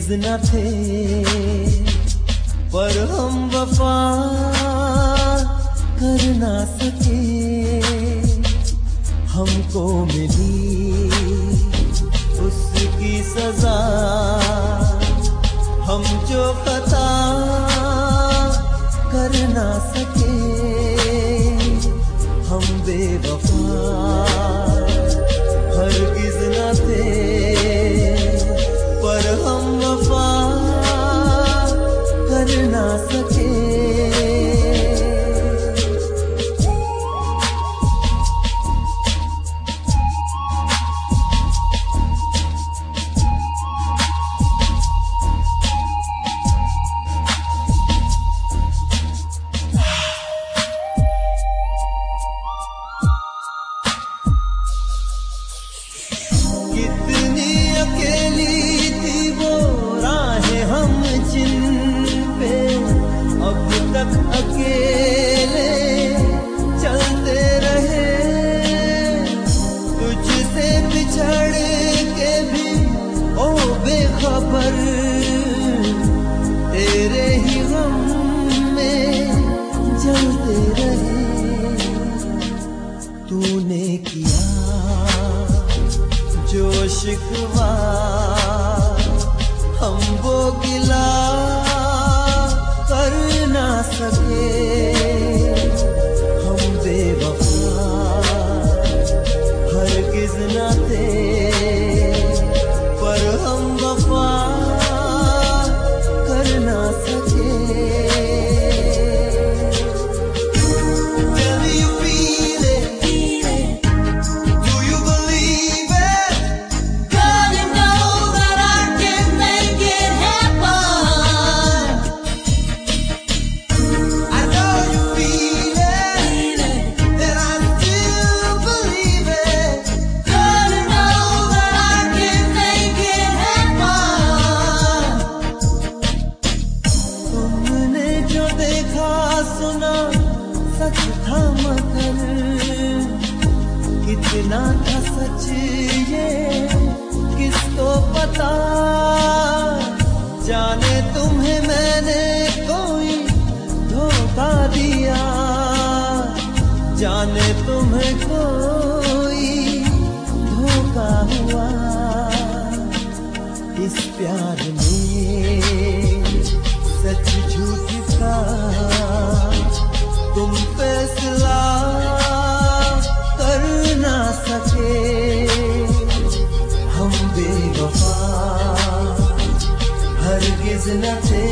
हरगिज न थे, पर हम वफा कर ना सके। हमको मिली उसकी सजा, हम जो खता कर ना सके। हम बेवफा हरगिज न थे, पर हम वफा कर ना सके। अकेले चलते रहे, तुझसे बिछड़ के भी ओ बेखबर, तेरे ही गम में जलते रहे। तूने किया जो शिकवा, हम वो गिला कर ना सके। हम बेवफा हरगिज न थे, पर हम वफा कर ना सके। सच था मगर कितना था सच ये किसको पता। जाने तुम्हें मैंने कोई धोखा दिया, जाने तुम्हें कोई धोखा हुआ। इस प्यार में सच झूठ का तुम फैसला कर ना सके। हम बेवफा हरगिज न थे,